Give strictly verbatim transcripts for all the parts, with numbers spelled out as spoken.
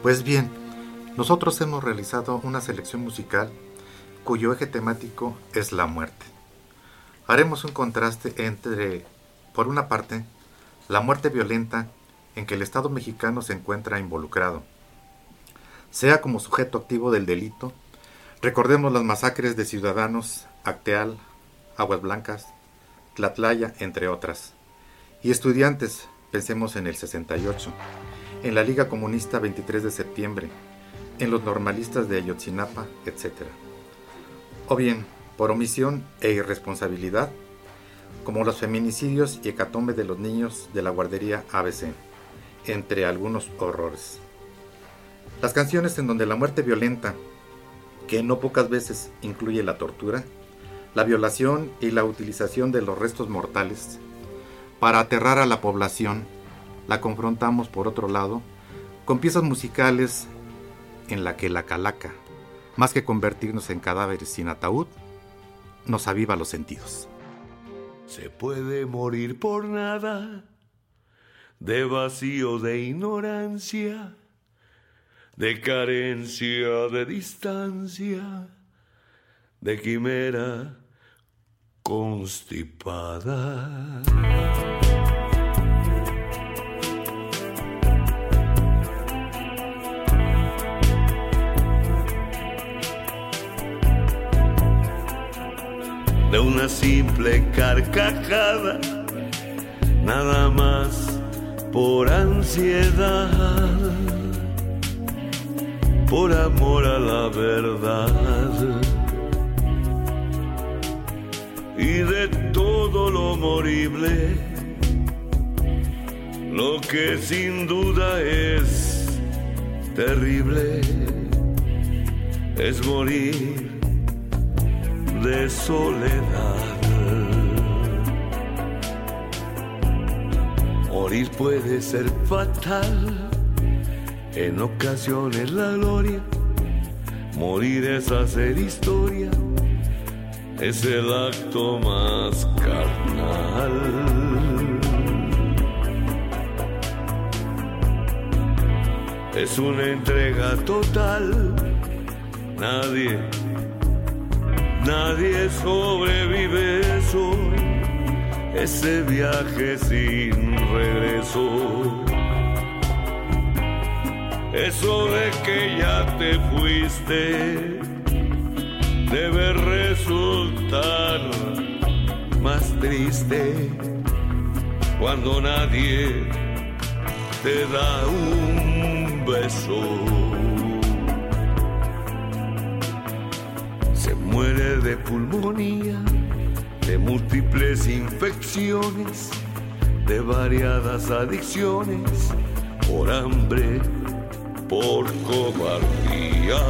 Pues bien, nosotros hemos realizado una selección musical cuyo eje temático es la muerte. Haremos un contraste entre, por una parte, la muerte violenta en que el Estado mexicano se encuentra involucrado, sea como sujeto activo del delito. Recordemos las masacres de ciudadanos, Acteal, Aguas Blancas, Tlatlaya, entre otras. Y estudiantes, pensemos en el sesenta y ocho, en la Liga Comunista veintitrés de septiembre, en los normalistas de Ayotzinapa, etcétera. O bien, por omisión e irresponsabilidad, como los feminicidios y hecatombe de los niños de la guardería A B C, entre algunos horrores. Las canciones en donde la muerte violenta, que no pocas veces incluye la tortura, la violación y la utilización de los restos mortales, para aterrar a la población, la confrontamos por otro lado con piezas musicales en la que la calaca, más que convertirnos en cadáveres sin ataúd, nos aviva los sentidos. Se puede morir por nada, de vacío, de ignorancia, de carencia, de distancia, de quimera constipada. De una simple carcajada, nada más por ansiedad, por amor a la verdad, y de todo lo morible, lo que sin duda es terrible, es morir de soledad. Morir puede ser fatal, en ocasiones la gloria. Morir es hacer historia, es el acto más carnal. Es una entrega total, nadie Nadie sobrevive eso, ese viaje sin regreso. Eso de que ya te fuiste debe resultar más triste cuando nadie te da un beso. Muere de pulmonía, de múltiples infecciones, de variadas adicciones, por hambre, por cobardía.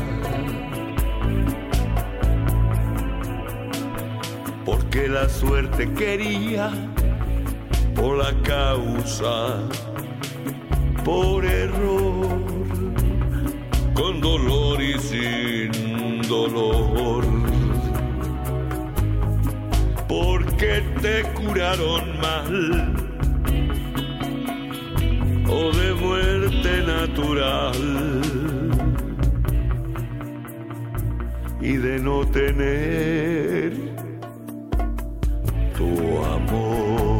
Porque la suerte quería, por la causa, por error, con dolor y sin dolor, porque te curaron mal o de muerte natural y de no tener tu amor.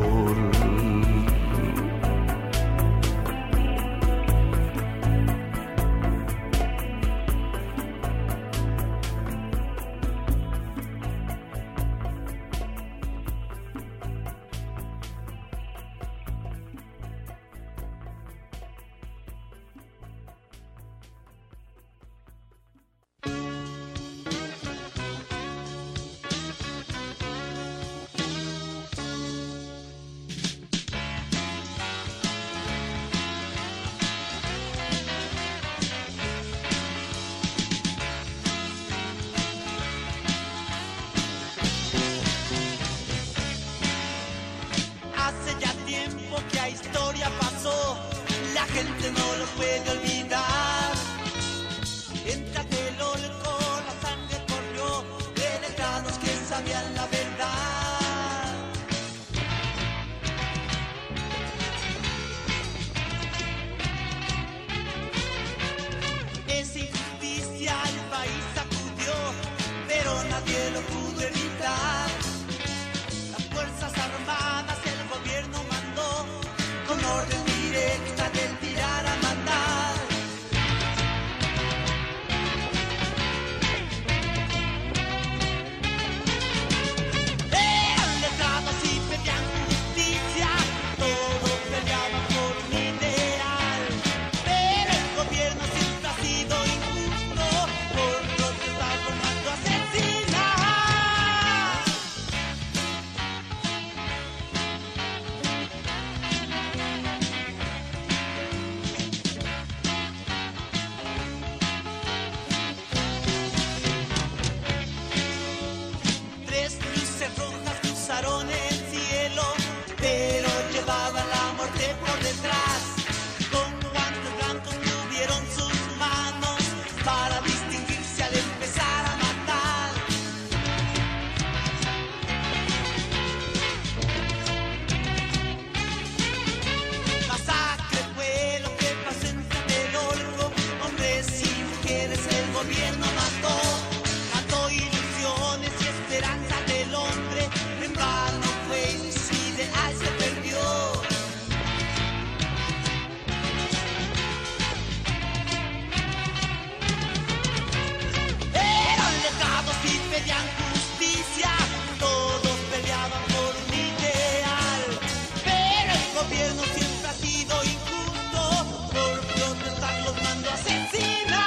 gobierno mató, mató ilusiones y esperanza del hombre. En vano fue y su ideal se perdió. Eran letrados y pedían justicia, todos peleaban por un ideal, pero el gobierno siempre ha sido injusto, por protestar los mandó a asesinar.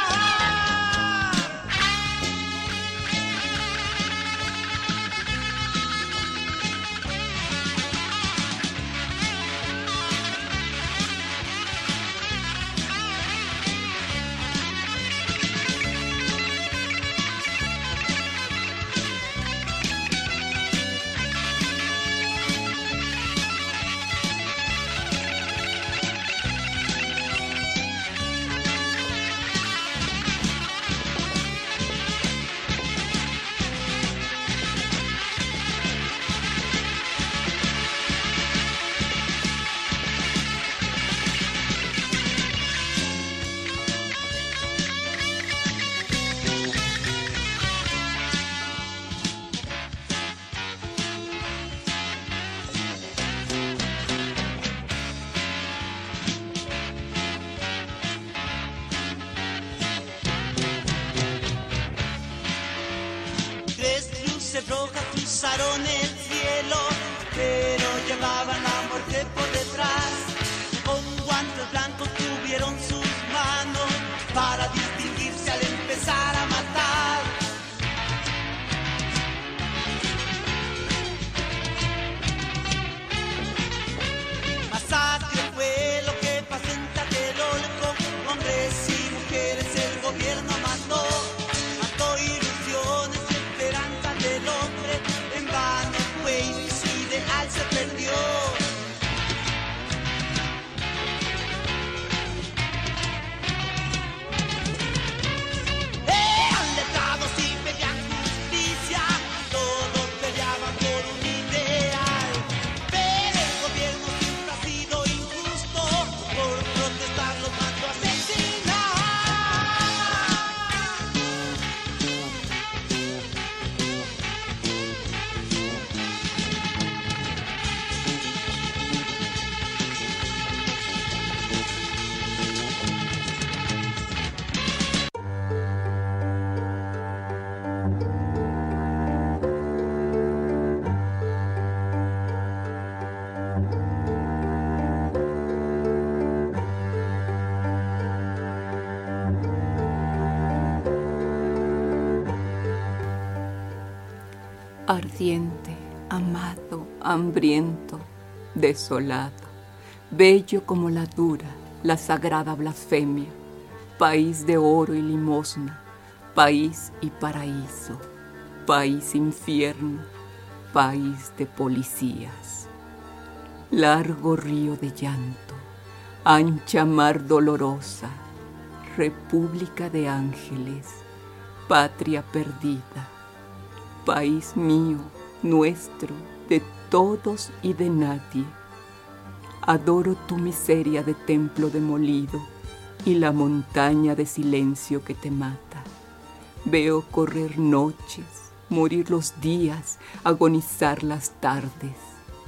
Tres luces rojas cruzaron el cielo, pero llevaban la muerte por detrás. Con guantes blancos tuvieron sus manos para distinguirse al empezar a matar. Masacre fue lo que pasó en Tlatelolco, hombres y mujeres el gobierno mató, mató ilusiones y esperanza del hombre. En vano fue y su ideal se perdió. Eran letrados y pedían justicia, todos peleaban por un ideal, pero el gobierno siempre ha sido injusto, por protestar los mandó a asesinar. Ardiente, amado, hambriento, desolado, bello como la dura, la sagrada blasfemia, país de oro y limosna, país y paraíso, país infierno, país de policías. Largo río de llanto, ancha mar dolorosa, república de ángeles, patria perdida, país mío, nuestro, de todos y de nadie. Adoro tu miseria de templo demolido y la montaña de silencio que te mata. Veo correr noches, morir los días, agonizar las tardes.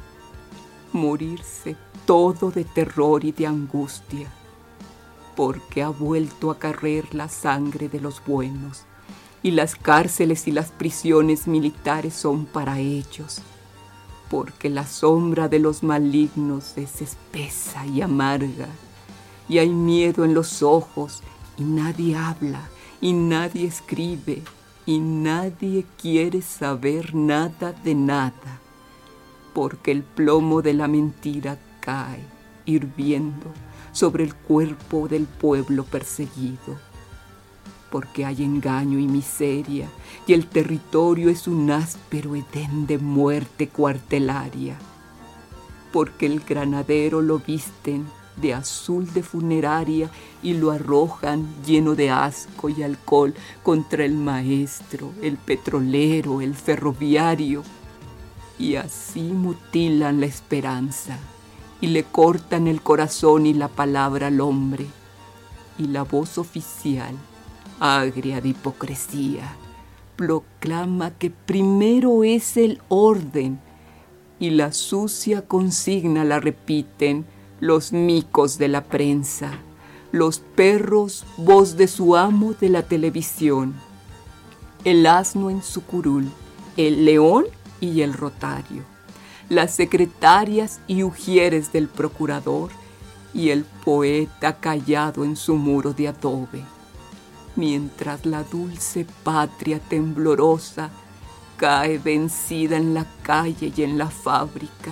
Morirse todo de terror y de angustia, porque ha vuelto a correr la sangre de los buenos, y las cárceles y las prisiones militares son para ellos, porque la sombra de los malignos es espesa y amarga, y hay miedo en los ojos, y nadie habla, y nadie escribe, y nadie quiere saber nada de nada, porque el plomo de la mentira cae, hirviendo, sobre el cuerpo del pueblo perseguido. Porque hay engaño y miseria, y el territorio es un áspero edén de muerte cuartelaria. Porque el granadero lo visten de azul de funeraria y lo arrojan lleno de asco y alcohol contra el maestro, el petrolero, el ferroviario. Y así mutilan la esperanza, y le cortan el corazón y la palabra al hombre, y la voz oficial agria de hipocresía, proclama que primero es el orden y la sucia consigna la repiten los micos de la prensa, los perros voz de su amo de la televisión, el asno en su curul, el león y el rotario, las secretarias y ujieres del procurador y el poeta callado en su muro de adobe, mientras la dulce patria temblorosa cae vencida en la calle y en la fábrica.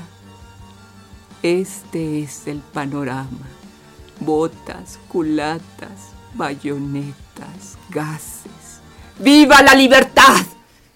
Este es el panorama: botas, culatas, bayonetas, gases. ¡Viva la libertad!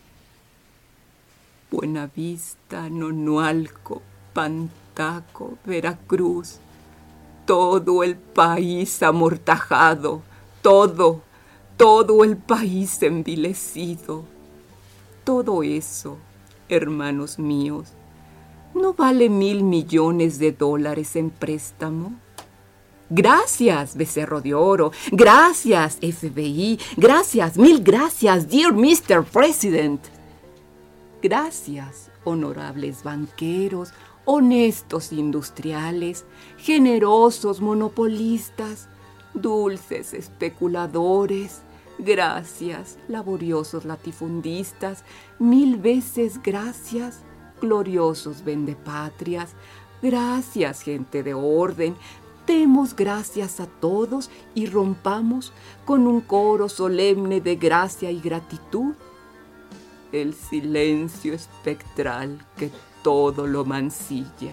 Buenavista, Nonualco, Pantaco, Veracruz, todo el país amortajado, todo, todo el país envilecido. Todo eso, hermanos míos, ¿no vale mil millones de dólares en préstamo? Gracias, Becerro de Oro. Gracias, F B I. Gracias, mil gracias, dear mister President. Gracias, honorables banqueros, honestos industriales, generosos monopolistas, dulces especuladores. Gracias, laboriosos latifundistas. Mil veces gracias, gloriosos vendepatrias. Gracias, gente de orden. Demos gracias a todos y rompamos con un coro solemne de gracia y gratitud el silencio espectral que todo lo mancilla.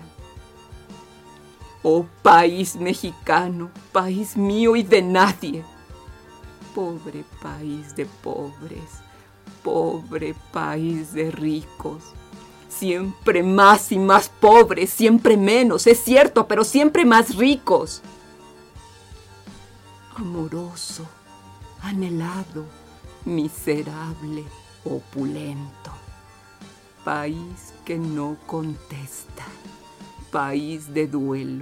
Oh país mexicano, país mío y de nadie, pobre país de pobres, pobre país de ricos, siempre más y más pobres, siempre menos, es cierto, pero siempre más ricos. Amoroso, anhelado, miserable, opulento. País que no contesta, país de duelo.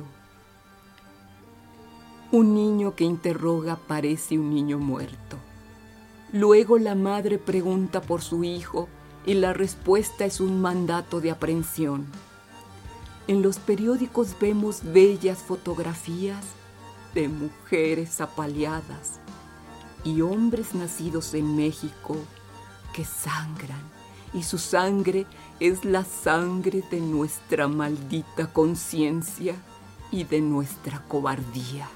Un niño que interroga parece un niño muerto. Luego la madre pregunta por su hijo y la respuesta es un mandato de aprehensión. En los periódicos vemos bellas fotografías de mujeres apaleadas y hombres nacidos en México que sangran, y su sangre es la sangre de nuestra maldita conciencia y de nuestra cobardía.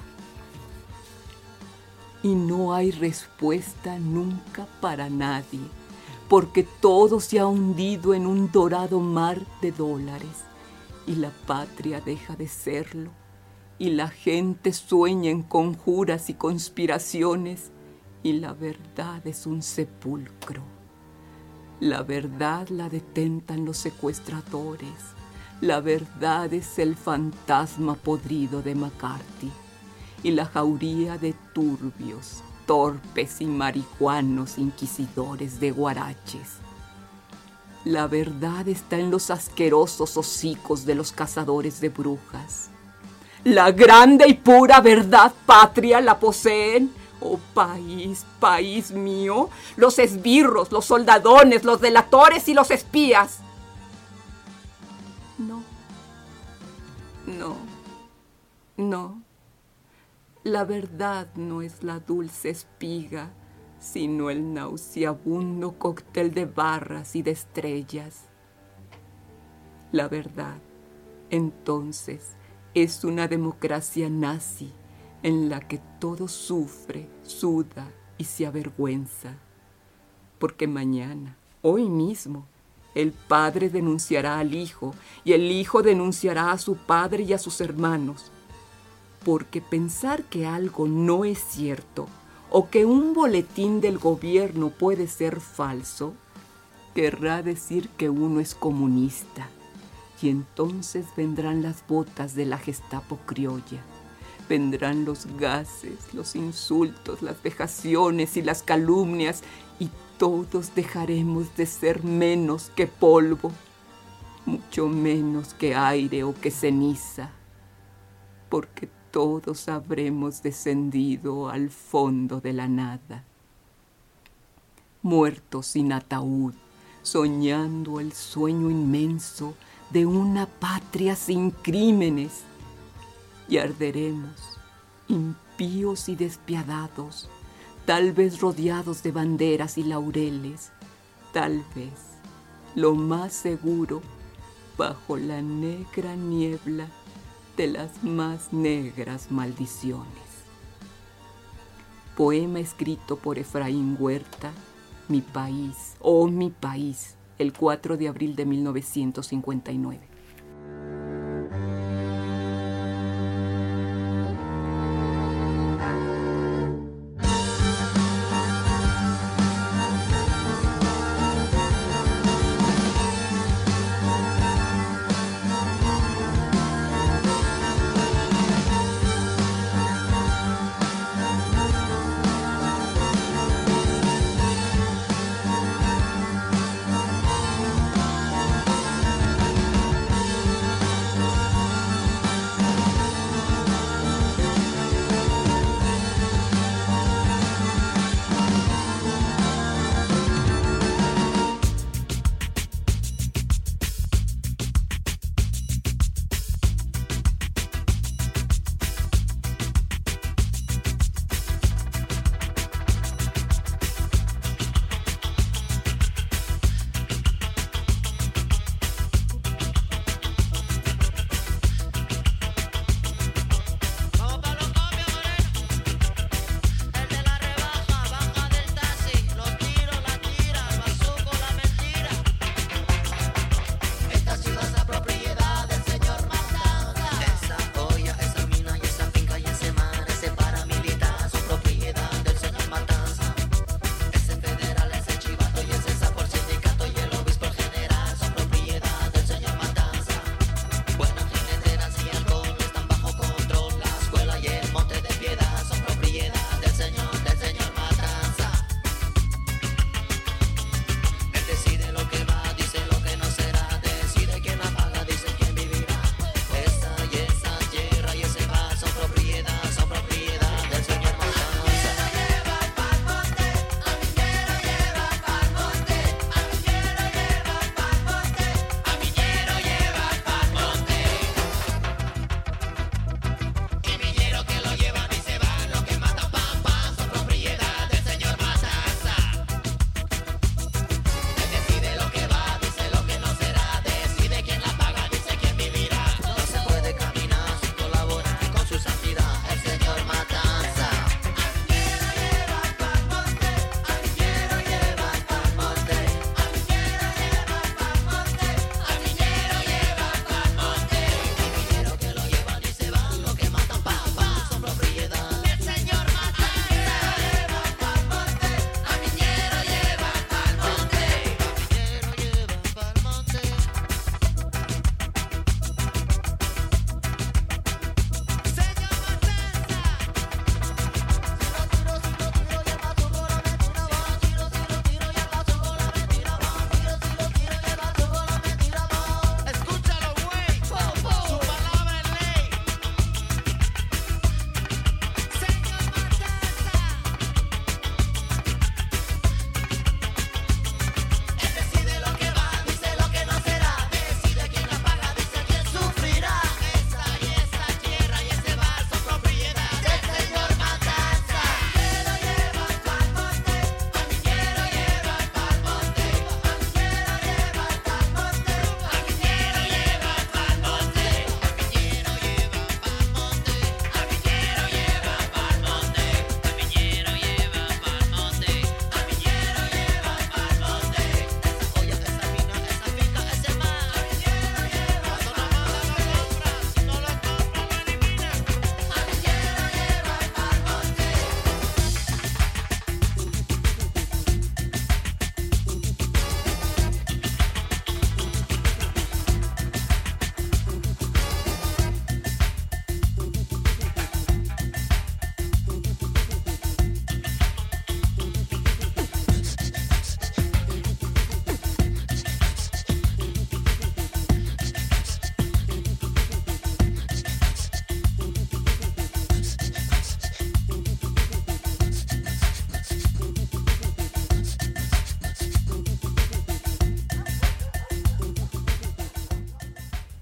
Y no hay respuesta nunca para nadie, porque todo se ha hundido en un dorado mar de dólares, y la patria deja de serlo, y la gente sueña en conjuras y conspiraciones, y la verdad es un sepulcro. La verdad la detentan los secuestradores, la verdad es el fantasma podrido de McCarthy, y la jauría de turbios, torpes y marihuanos inquisidores de guaraches. La verdad está en los asquerosos hocicos de los cazadores de brujas. La grande y pura verdad patria la poseen, oh país, país mío, los esbirros, los soldadones, los delatores y los espías. No, no, no. La verdad no es la dulce espiga, sino el nauseabundo cóctel de barras y de estrellas. La verdad, entonces, es una democracia nazi en la que todo sufre, suda y se avergüenza. Porque mañana, hoy mismo, el padre denunciará al hijo y el hijo denunciará a su padre y a sus hermanos. Porque pensar que algo no es cierto o que un boletín del gobierno puede ser falso, querrá decir que uno es comunista. Y entonces vendrán las botas de la Gestapo criolla. Vendrán los gases, los insultos, las vejaciones y las calumnias, y todos dejaremos de ser menos que polvo, mucho menos que aire o que ceniza, porque todos habremos descendido al fondo de la nada. muertos sin ataúd, soñando el sueño inmenso de una patria sin crímenes. Y arderemos, impíos y despiadados, tal vez rodeados de banderas y laureles, tal vez, lo más seguro, bajo la negra niebla de las más negras maldiciones. Poema escrito por Efraín Huerta, Mi país, oh mi país, el cuatro de abril de mil novecientos cincuenta y nueve.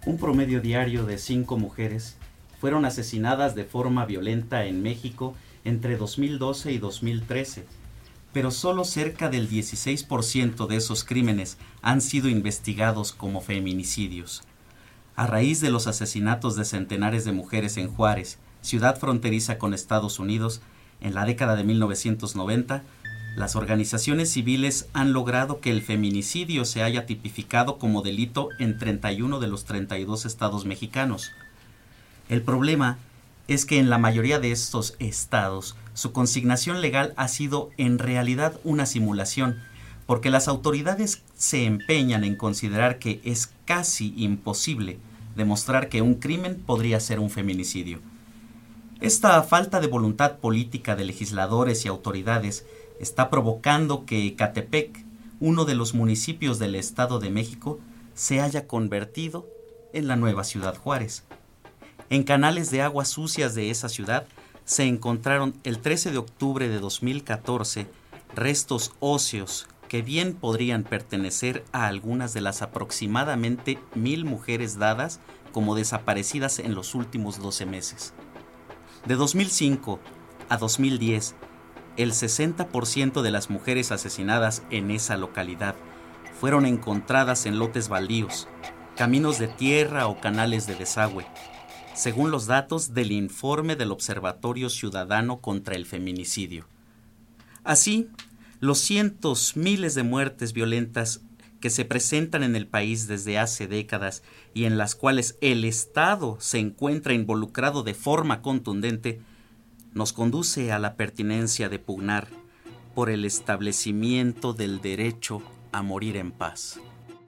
un promedio diario de cinco mujeres fueron asesinadas de forma violenta en México entre dos mil doce y dos mil trece, pero solo cerca del dieciséis por ciento de esos crímenes han sido investigados como feminicidios. A raíz de los asesinatos de centenares de mujeres en Juárez, ciudad fronteriza con Estados Unidos, en la década de mil novecientos noventa, las organizaciones civiles han logrado que el feminicidio se haya tipificado como delito en treinta y uno de los treinta y dos estados mexicanos. El problema es que en la mayoría de estos estados su consignación legal ha sido en realidad una simulación, porque las autoridades se empeñan en considerar que es casi imposible demostrar que un crimen podría ser un feminicidio. Esta falta de voluntad política de legisladores y autoridades está provocando que Ecatepec, uno de los municipios del Estado de México, se haya convertido en la nueva Ciudad Juárez. En canales de aguas sucias de esa ciudad se encontraron el trece de octubre de dos mil catorce restos óseos que bien podrían pertenecer a algunas de las aproximadamente mil mujeres dadas como desaparecidas en los últimos doce meses. De dos mil cinco a dos mil diez, el sesenta por ciento de las mujeres asesinadas en esa localidad fueron encontradas en lotes baldíos, caminos de tierra o canales de desagüe, según los datos del informe del Observatorio Ciudadano contra el Feminicidio. Así, los cientos, miles de muertes violentas que se presentan en el país desde hace décadas y en las cuales el Estado se encuentra involucrado de forma contundente, nos conduce a la pertinencia de pugnar por el establecimiento del derecho a morir en paz.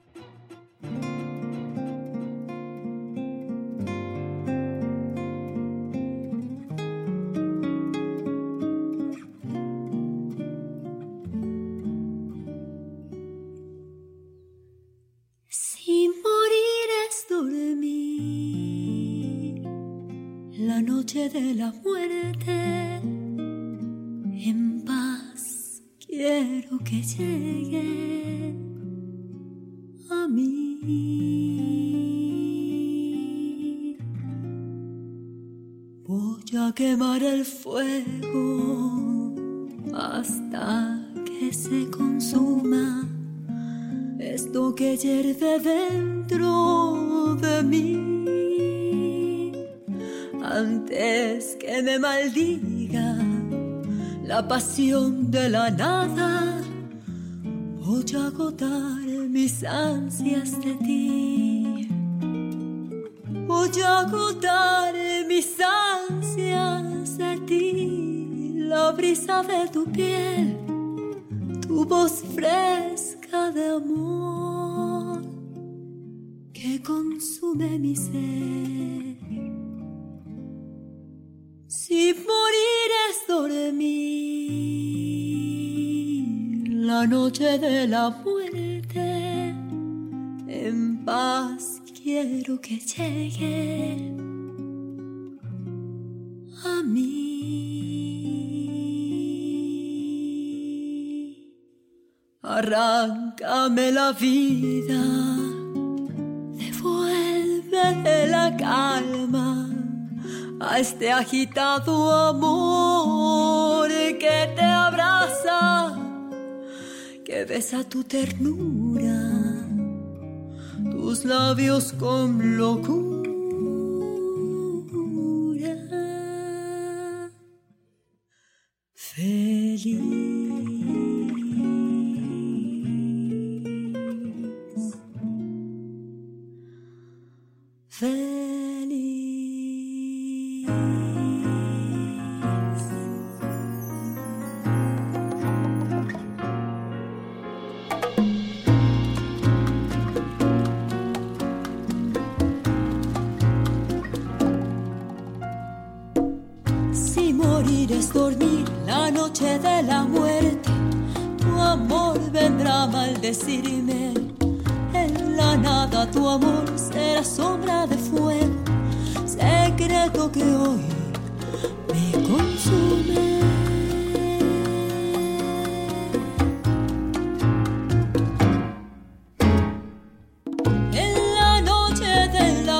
Si morir es dormir la noche de la muerte, en paz quiero que llegue a mí. Voy a quemar el fuego hasta que se consuma esto que hierve dentro de mí, antes que me maldiga la pasión de la nada. Voy a agotar mis ansias de ti, voy a agotar mis ansias de ti, la brisa de tu piel, tu voz fresca de amor que consume mi ser. Si morir es dormir la noche de la muerte, en paz quiero que llegue a mí. Arráncame la vida, devuelve la calma a este agitado amor que te abraza, que besa tu ternura, tus labios con locura. Feliz. Feliz. Si morir es dormir la noche de la muerte, tu amor vendrá a maldecirme. En la nada tu amor será sombra de fuego, secreto que hoy me consume. En la noche de la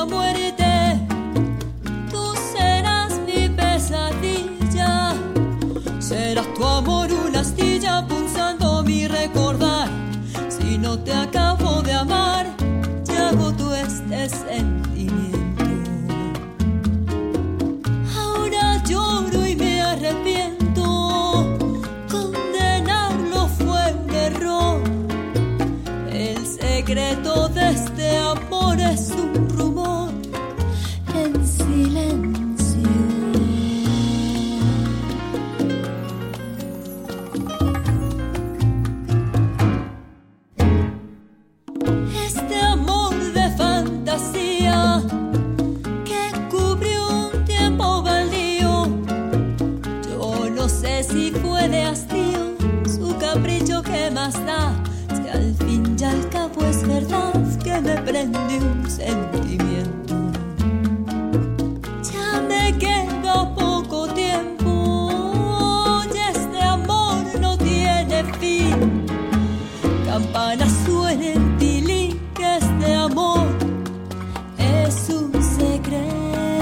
pero qué más da, si al fin y al cabo es verdad que me prende un sentimiento. Ya me queda poco tiempo y este amor no tiene fin. Campanas suenen, tilín, que este amor es un secreto.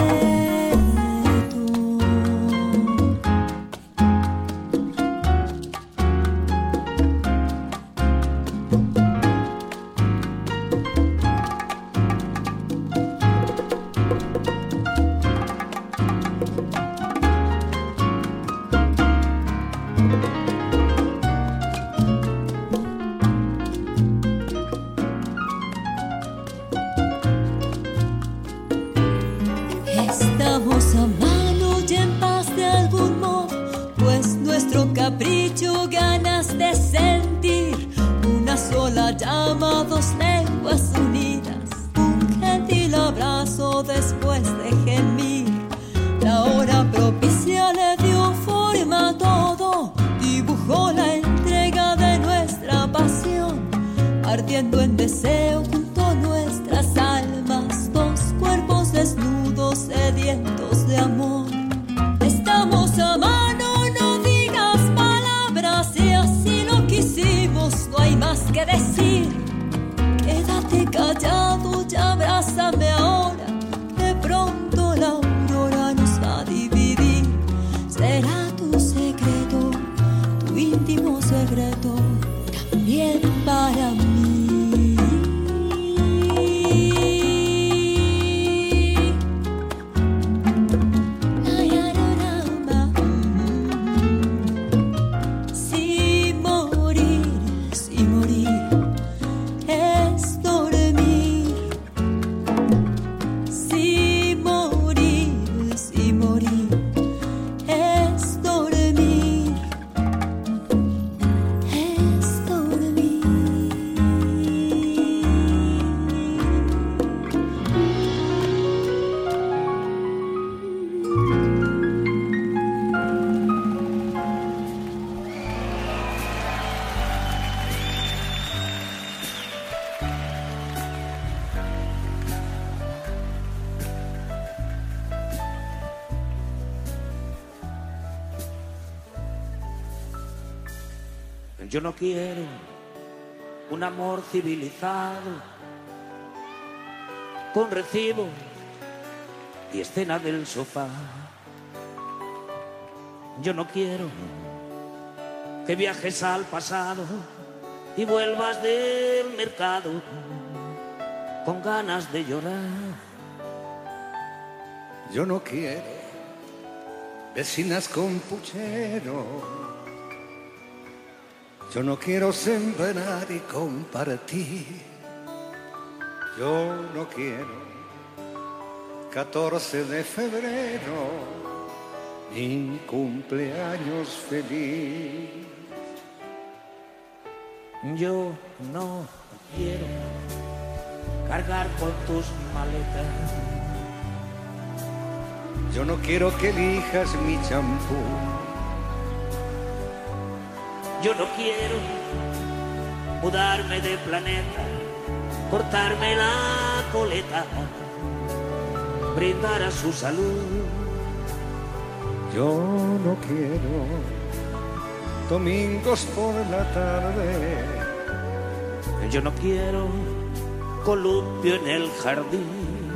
Estamos a mano y en paz de algún modo, pues nuestro capricho ganas de sentir una sola llama, dos lenguas unidas, un gentil abrazo después de gemir. La hora propicia le dio forma a todo, dibujó la entrega de nuestra pasión, ardiendo en deseo junto a nuestras almas, dos cuerpos desnudos sedientos de amor. Estamos a mano, no digas palabras, si así lo quisimos, no hay más que decir. Quédate callado y abrázame ahora, de pronto la aurora nos va a dividir. Será tu secreto, tu íntimo secreto, también para mí. Yo no quiero un amor civilizado, con recibo y escena del sofá. Yo no quiero que viajes al pasado y vuelvas del mercado con ganas de llorar. Yo no quiero vecinas con puchero. Yo no quiero sembrar y compartir. Yo no quiero catorce de febrero, ni cumpleaños feliz. Yo no quiero cargar con tus maletas. Yo no quiero que elijas mi champú. Yo no quiero mudarme de planeta, cortarme la coleta, brindar a su salud. Yo no quiero domingos por la tarde. Yo no quiero columpio en el jardín.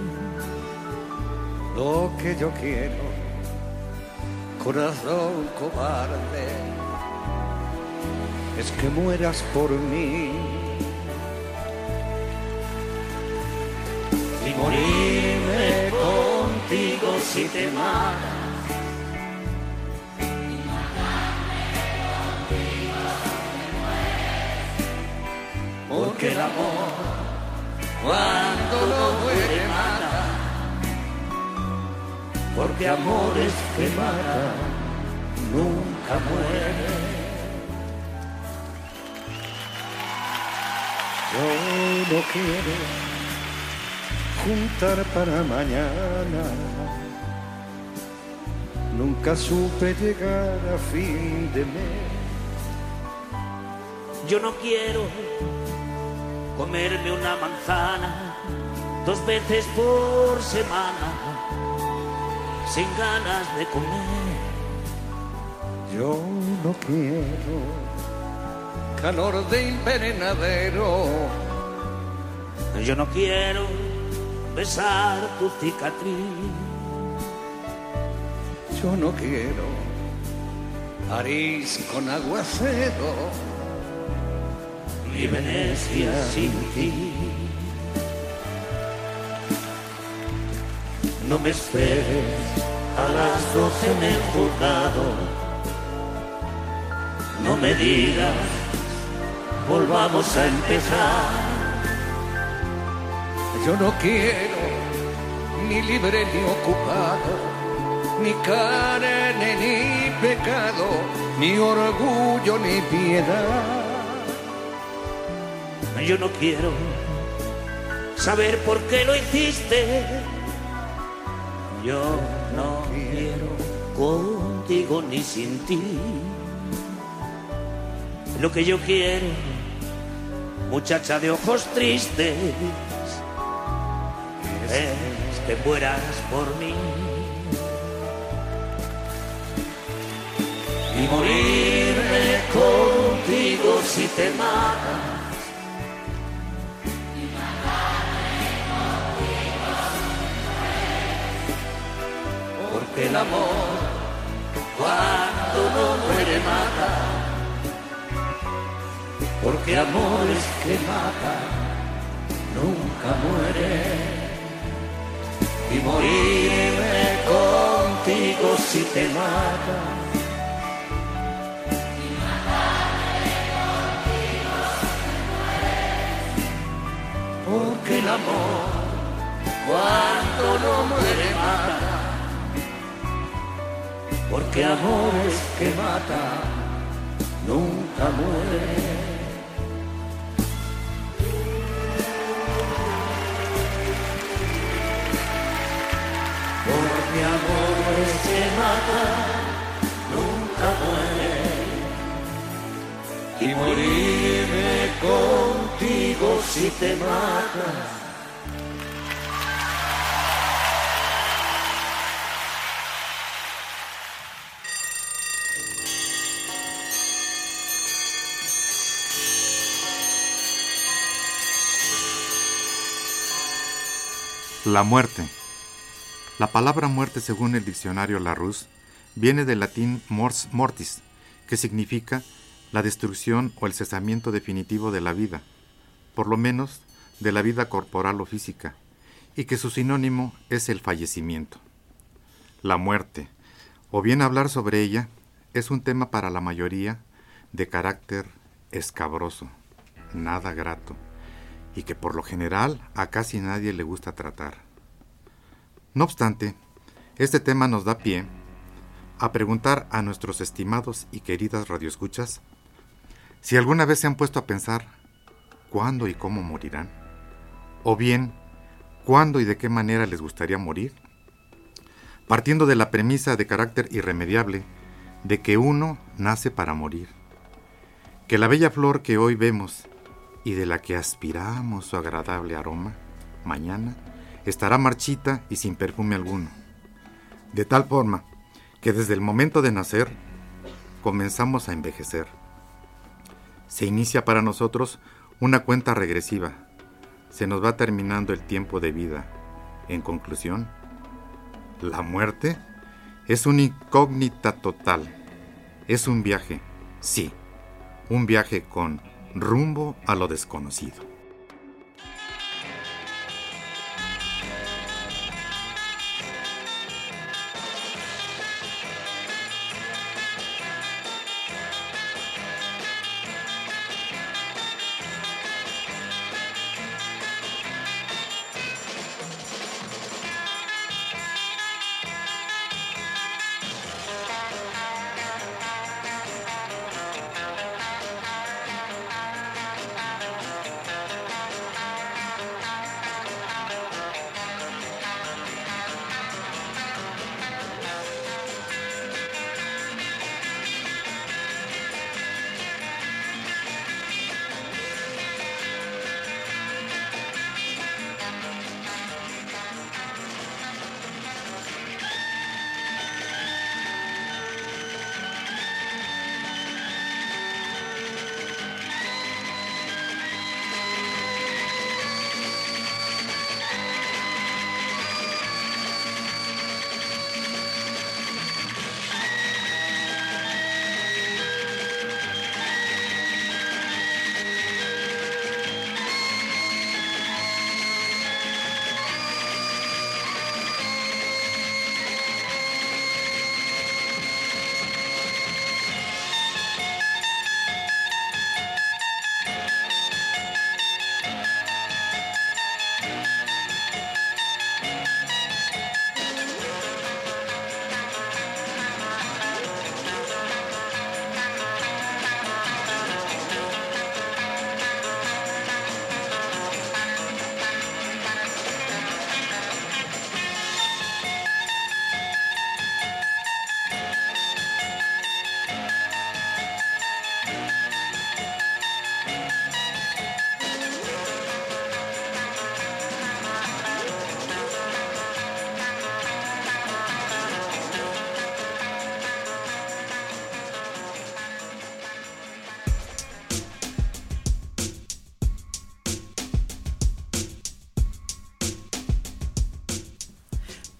Lo que yo quiero, corazón cobarde, es que mueras por mí. Y morirme contigo si te matas. Y matarme contigo si te mueres. Porque el amor, cuando no muere, mata. Porque amores que matan nunca mueren. Yo no quiero juntar para mañana. Nunca supe llegar a fin de mes. Yo no quiero comerme una manzana dos veces por semana sin ganas de comer. Yo no quiero calor de invernadero. Yo no quiero besar tu cicatriz. Yo no quiero París con aguacero, ni Venecia sin ti. No me esperes a las doce en el juzgado. No me digas, volvamos a empezar. Yo no quiero ni libre ni ocupado, ni carne ni pecado, ni orgullo ni piedad. Yo no quiero saber por qué lo hiciste. Yo no quiero contigo ni sin ti. Lo que yo quiero, muchacha de ojos tristes, es que mueras por mí. Y morirme contigo si te matas. Y matarme contigo si mueres. Porque el amor, cuando no muere, mata. Porque amores que matan nunca mueren. Y morirme contigo si te mata. Y matarme contigo si mueres. Porque el amor, cuando no muere, mata. Porque amores que matan nunca mueren. Porque amores que matan nunca mueren. Y morirme contigo si te mata. La muerte. La palabra muerte, según el diccionario Larousse, viene del latín mors mortis, que significa la destrucción o el cesamiento definitivo de la vida, por lo menos de la vida corporal o física, y que su sinónimo es el fallecimiento. La muerte, o bien hablar sobre ella, es un tema para la mayoría de carácter escabroso, nada grato, y que por lo general a casi nadie le gusta tratar. No obstante, este tema nos da pie a preguntar a nuestros estimados y queridas radioescuchas si alguna vez se han puesto a pensar cuándo y cómo morirán, o bien cuándo y de qué manera les gustaría morir, partiendo de la premisa de carácter irremediable de que uno nace para morir, que la bella flor que hoy vemos y de la que aspiramos su agradable aroma, mañana estará marchita y sin perfume alguno, de tal forma que desde el momento de nacer comenzamos a envejecer. Se inicia para nosotros una cuenta regresiva, se nos va terminando el tiempo de vida. En conclusión, la muerte es una incógnita total, es un viaje, sí, un viaje con rumbo a lo desconocido.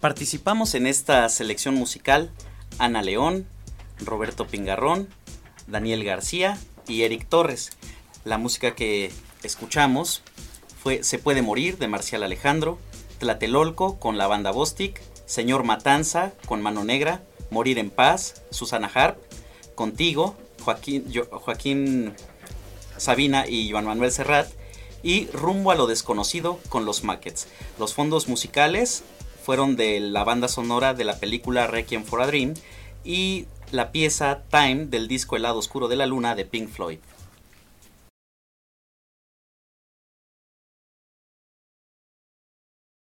Participamos en esta selección musical Ana León, Roberto Pingarrón, Daniel García y Eric Torres. La música que escuchamos fue Se puede morir de Marcial Alejandro, Tlatelolco con la banda Bostic, Señor Matanza con Mano Negra, Morir en Paz, Susana Harp, Contigo, Joaquín, Yo, Joaquín Sabina y Joan Manuel Serrat, y Rumbo a lo Desconocido con los Maquets. Los fondos musicales fueron de la banda sonora de la película Requiem for a Dream y la pieza Time del disco El lado oscuro de la luna de Pink Floyd.